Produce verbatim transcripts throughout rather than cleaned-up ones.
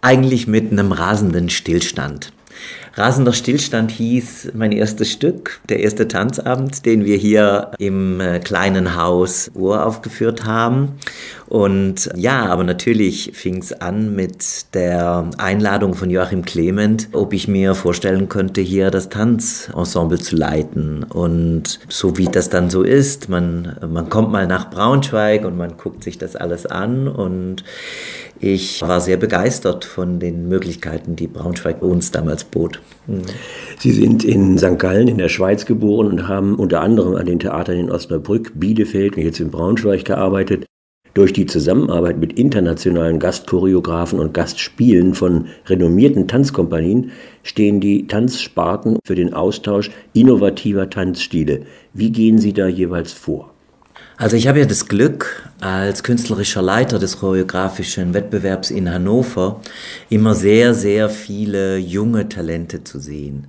Eigentlich mit einem rasenden Stillstand. Rasender Stillstand hieß mein erstes Stück, der erste Tanzabend, den wir hier im kleinen Haus uraufgeführt haben. Und ja, aber natürlich fing es an mit der Einladung von Joachim Clement, ob ich mir vorstellen könnte, hier das Tanzensemble zu leiten. Und so wie das dann so ist, man, man kommt mal nach Braunschweig und man guckt sich das alles an. Und ich war sehr begeistert von den Möglichkeiten, die Braunschweig uns damals bot. Mhm. Sie sind in Sankt Gallen in der Schweiz geboren und haben unter anderem an den Theatern in Osnabrück, Bielefeld und jetzt in Braunschweig gearbeitet. Durch die Zusammenarbeit mit internationalen Gastchoreografen und Gastspielen von renommierten Tanzkompanien stehen die Tanzsparten für den Austausch innovativer Tanzstile. Wie gehen Sie da jeweils vor? Also ich habe ja das Glück, als künstlerischer Leiter des choreografischen Wettbewerbs in Hannover immer sehr, sehr viele junge Talente zu sehen.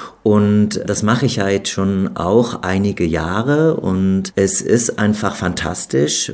Und das mache ich ja jetzt schon auch einige Jahre und es ist einfach fantastisch,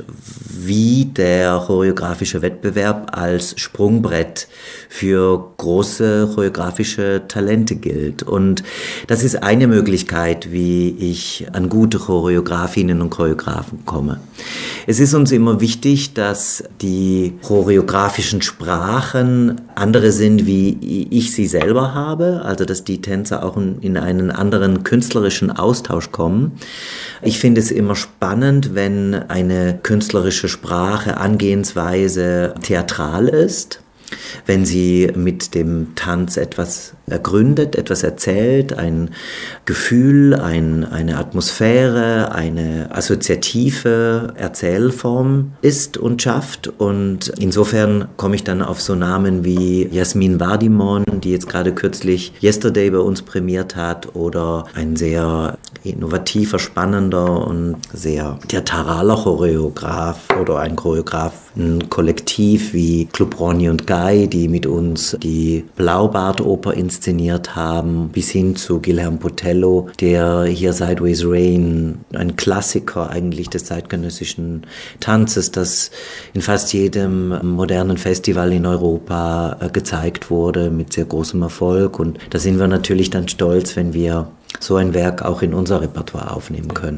wie der choreografische Wettbewerb als Sprungbrett für große choreografische Talente gilt. Und das ist eine Möglichkeit, wie ich an gute Choreografinnen und Choreografen komme. Es ist uns immer wichtig, dass die choreografischen Sprachen andere sind, wie ich sie selber habe, also dass die Tänzer auch in einen anderen künstlerischen Austausch kommen. Ich finde es immer spannend, wenn eine künstlerische Sprache, Angehensweise theatral ist, wenn sie mit dem Tanz etwas ergründet, etwas erzählt, ein Gefühl, ein, eine Atmosphäre, eine assoziative Erzählform ist und schafft. Und insofern komme ich dann auf so Namen wie Jasmin Vardimon, die jetzt gerade kürzlich Yesterday bei uns prämiert hat, oder ein sehr innovativer, spannender und sehr theatraler Choreograf oder ein Choreograf, ein Kollektiv wie Club Ronny und Guy, die mit uns die Blaubart-Oper inszeniert haben, bis hin zu Guilherme Potello, der hier Sideways Rain, ein Klassiker eigentlich des zeitgenössischen Tanzes, das in fast jedem modernen Festival in Europa gezeigt wurde, mit sehr großem Erfolg. Und da sind wir natürlich dann stolz, wenn wir so ein Werk auch in unser Repertoire aufnehmen können.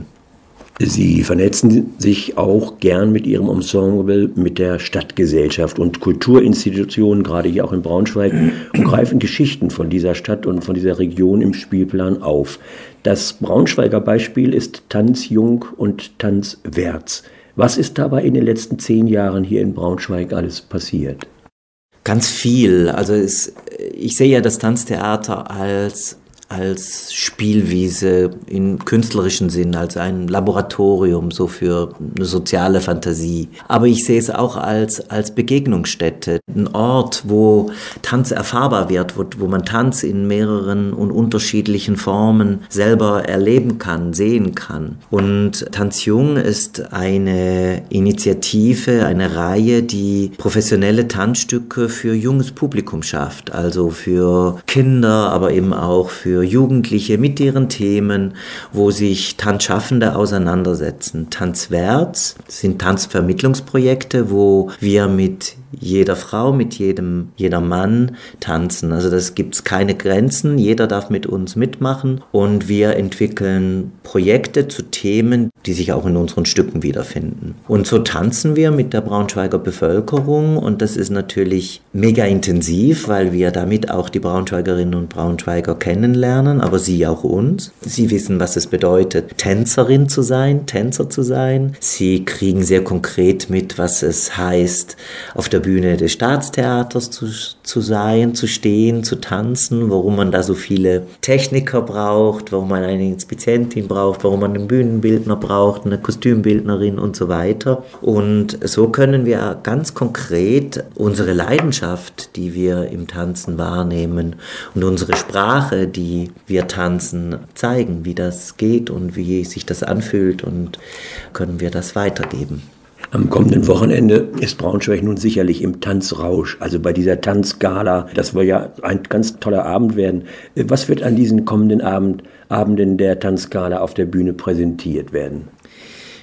Sie vernetzen sich auch gern mit Ihrem Ensemble mit der Stadtgesellschaft und Kulturinstitutionen, gerade hier auch in Braunschweig, und greifen Geschichten von dieser Stadt und von dieser Region im Spielplan auf. Das Braunschweiger Beispiel ist Tanzjung und Tanzwärts. Was ist dabei in den letzten zehn Jahren hier in Braunschweig alles passiert? Ganz viel. Also es, ich sehe ja das Tanztheater als als Spielwiese im künstlerischen Sinn, als ein Laboratorium so für eine soziale Fantasie. Aber ich sehe es auch als, als Begegnungsstätte, ein Ort, wo Tanz erfahrbar wird, wo, wo man Tanz in mehreren und unterschiedlichen Formen selber erleben kann, sehen kann. Und Tanzjung ist eine Initiative, eine Reihe, die professionelle Tanzstücke für junges Publikum schafft, also für Kinder, aber eben auch für Jugendliche mit ihren Themen, wo sich Tanzschaffende auseinandersetzen. Tanzwärts sind Tanzvermittlungsprojekte, wo wir mit jeder Frau, mit jedem, jeder Mann tanzen. Also das gibt's keine Grenzen, jeder darf mit uns mitmachen und wir entwickeln Projekte zu Themen, die sich auch in unseren Stücken wiederfinden. Und so tanzen wir mit der Braunschweiger Bevölkerung und das ist natürlich mega intensiv, weil wir damit auch die Braunschweigerinnen und Braunschweiger kennenlernen, aber sie auch uns. Sie wissen, was es bedeutet, Tänzerin zu sein, Tänzer zu sein. Sie kriegen sehr konkret mit, was es heißt, auf der Bühne des Staatstheaters zu, zu sein, zu stehen, zu tanzen, warum man da so viele Techniker braucht, warum man eine Inspizientin braucht, warum man einen Bühnenbildner braucht, eine Kostümbildnerin und so weiter. Und so können wir ganz konkret unsere Leidenschaft, die wir im Tanzen wahrnehmen und unsere Sprache, die wir tanzen, zeigen, wie das geht und wie sich das anfühlt und können wir das weitergeben. Am kommenden Wochenende ist Braunschweig nun sicherlich im Tanzrausch, also bei dieser Tanzgala. Das soll ja ein ganz toller Abend werden. Was wird an diesen kommenden Abend, Abenden der Tanzgala auf der Bühne präsentiert werden?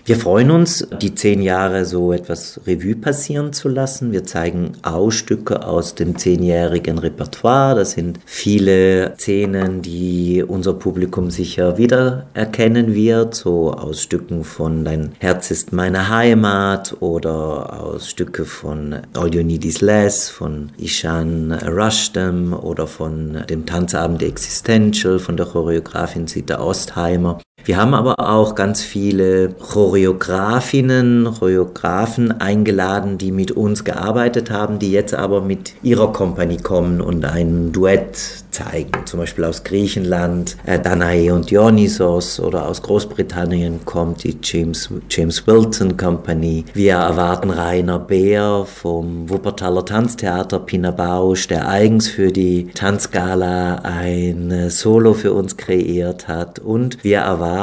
Wir freuen uns, die zehn Jahre so etwas Revue passieren zu lassen. Wir zeigen Ausstücke aus dem zehnjährigen Repertoire. Das sind viele Szenen, die unser Publikum sicher wiedererkennen wird. So aus Stücken von Dein Herz ist meine Heimat oder aus Stücke von All You Need Is Less, von Ishan Rushdam oder von dem Tanzabend Existential von der Choreografin Zita Ostheimer. Wir haben aber auch ganz viele Choreografinnen, Choreografen eingeladen, die mit uns gearbeitet haben, die jetzt aber mit ihrer Company kommen und ein Duett zeigen. Zum Beispiel aus Griechenland, äh, Danae und Dionysos, oder aus Großbritannien kommt die James, James Wilton Company. Wir erwarten Rainer Beer vom Wuppertaler Tanztheater, Pina Bausch, der eigens für die Tanzgala ein Solo für uns kreiert hat. Und wir erwarten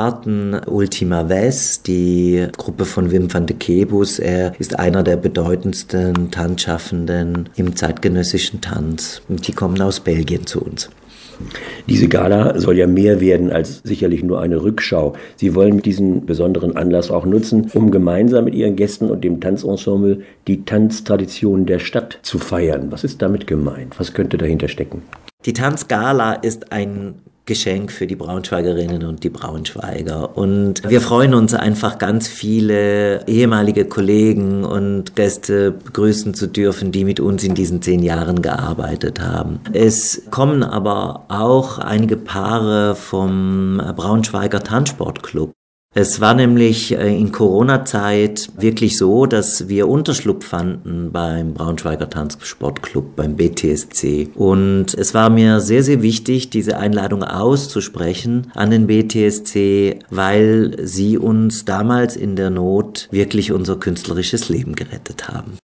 Ultima West, die Gruppe von Wim van de Kebus. Er ist einer der bedeutendsten Tanzschaffenden im zeitgenössischen Tanz. Und die kommen aus Belgien zu uns. Diese Gala soll ja mehr werden als sicherlich nur eine Rückschau. Sie wollen mit diesem besonderen Anlass auch nutzen, um gemeinsam mit Ihren Gästen und dem Tanzensemble die Tanztraditionen der Stadt zu feiern. Was ist damit gemeint? Was könnte dahinter stecken? Die Tanzgala ist ein Geschenk für die Braunschweigerinnen und die Braunschweiger. Und wir freuen uns einfach, ganz viele ehemalige Kollegen und Gäste begrüßen zu dürfen, die mit uns in diesen zehn Jahren gearbeitet haben. Es kommen aber auch einige Paare vom Braunschweiger Tanzsportclub. Es war nämlich in Corona-Zeit wirklich so, dass wir Unterschlupf fanden beim Braunschweiger Tanzsportclub, beim B T S C. Und es war mir sehr, sehr wichtig, diese Einladung auszusprechen an den B T S C, weil sie uns damals in der Not wirklich unser künstlerisches Leben gerettet haben.